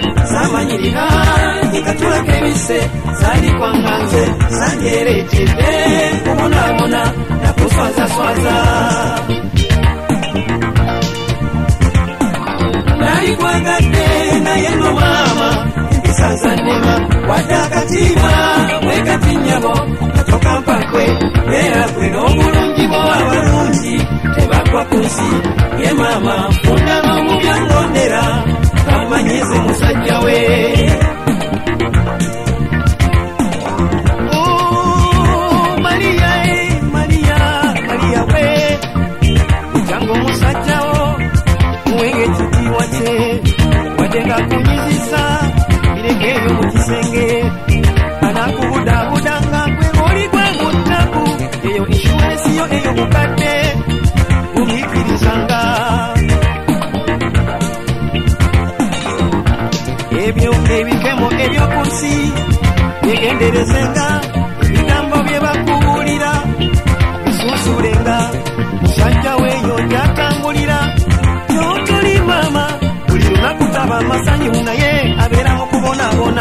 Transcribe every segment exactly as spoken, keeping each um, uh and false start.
samanyirira ikatula kebise sali kwa nganze sanyeretede kubona bona na kuswaza swaza nari kwagade na yeno mama ibisaza nema wadakatima mwekatinyabo natoka mpakwe era kweno bulungi bo abalungi tebakwa kunsi ye mama funda no mubyangondera kamanyize musajja we oh Maria eh Maria Maria we jango musajja o muwenge kitiwa che watenga kunyizisa biregeyo mu kisenge anakubuda budanga kwe oli gwe mutabu eyo insurance yo eyo mukadde umikirizanga ebyo ebikemo ebyo kunsi yegenderezenga ebigambo bye bakubulira bisusulenga musajja weyo gyatambulira kyotoli mama buli lunaku taba masanyu naye abeera mu kubonabona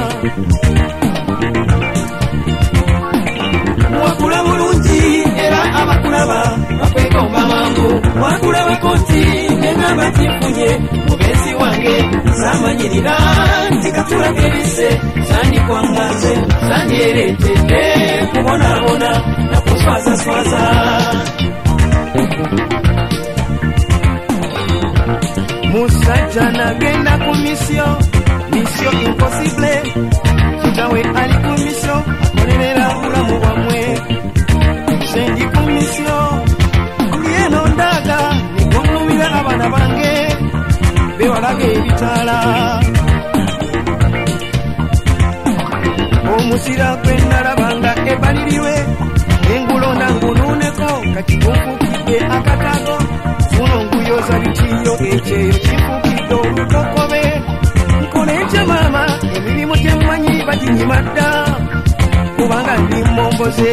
wakula bulungi era abakulaba bakwegomba mangu wakulaba koti nengamba kifunye mubezi wange samanyirira ntikatula kebise sandi kwangaze sandi eretede kubonabona na kuswaza swaza musajja nagenda ku misio misio impossible kitawe ali ku misio akolerera bulamu bwamwe sendi ku misio kulieno ndaga nikunumira abana bange bewalaga ebitala omusira gwendalabanga ebaliriwe engulonda ngununeko kakikufukidde akatago funo nguyoza bitiyo ekyeyo kifukidde olutokobe nkoleja mama emirimu temmanyi baginyimadda kubanga ndi momboze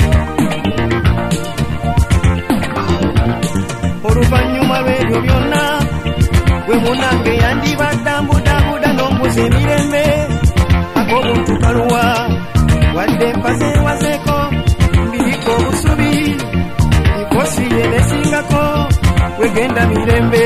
oluvannyuma lw'ebyo byonna gwe munange yandibadambudabuda n'ombuza emirembe ak'obuntu kaluwa wadde mpaze wazeko mbiriko obusubi ikosi yenesingako wegenda mirembe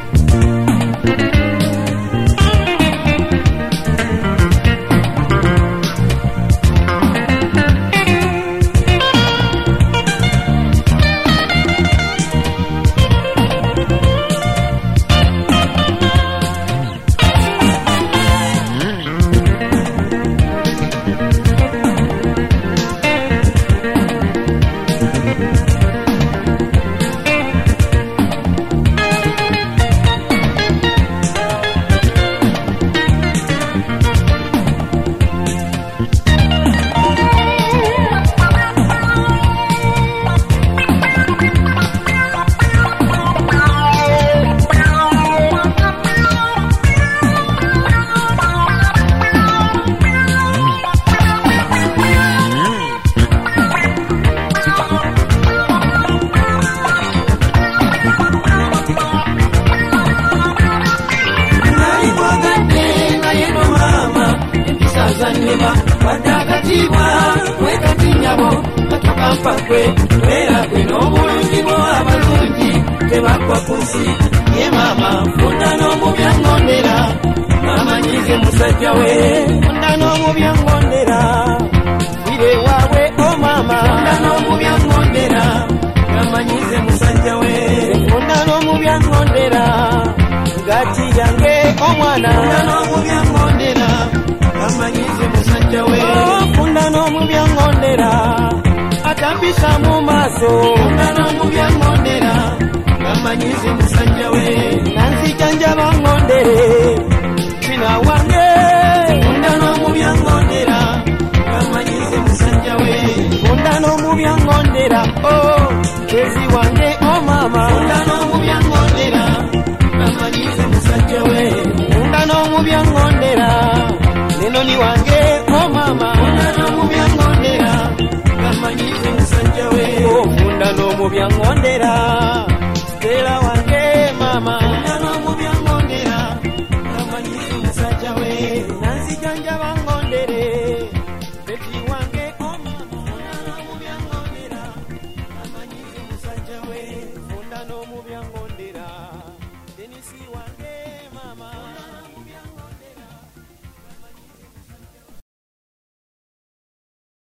zanima wadakatiwa wekatinyabo matoka mpakwe wera kweno bulungi bo abalungi tebakwa kunsi ye mama funda n'omubyangondera amanyize musajja we funda n'omubyangondera ire wawe o mama funda n'omubyangondera amanyize musajja we funda n'omubyangondera gati yange omwana funda n'omubyangondera amanyize musajja we funda n'omubyangondera atambisa mu maaso funda n'omubyangondera amanyize musajja we nanzijanja bangondere kina wange funda n'omubyangondera amanyize musajja we funda n'omubyangondera oh kezi wange oh mama funda n'omubyangondera amanyize musajja we funda n'omubyangondera nenoni wange oh mama funda n'omubyangondera amanyize musajja we oh funda n'omubyangondera Stella wange mama funda n'omubyangondera amanyize musajja we wewe funda no mu byangondera denisi wange